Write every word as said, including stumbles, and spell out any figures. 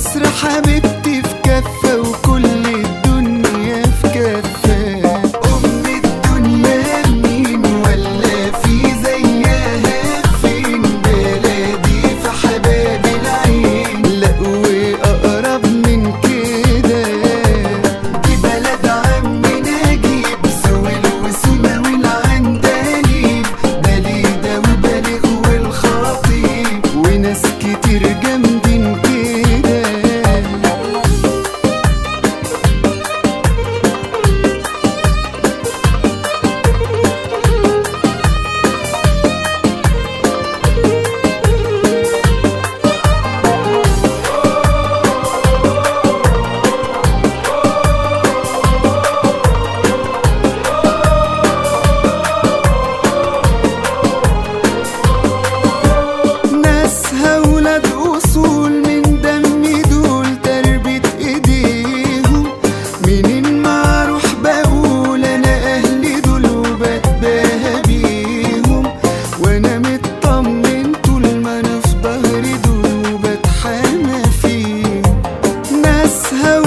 مصر حبيبتي في كفة وكل الدنيا في كفة. أم الدنيا مين ولا في زيها فين؟ بلدي في حباب العين، لا وأقرب من كده. دي بلد عم نجيب، سويل وسومة والعندليب، بليدة وبليغ والخطيب، وناس كتير جامدين كده. ناسها ولاد أصول من دم دول تربية إيديهم. منين ما أروح بقول أنا أهلي دول وبتباهى بيهم، وأنا مطمن طول ما أنا في ظهري دول وبتحامى فيهم. ناسها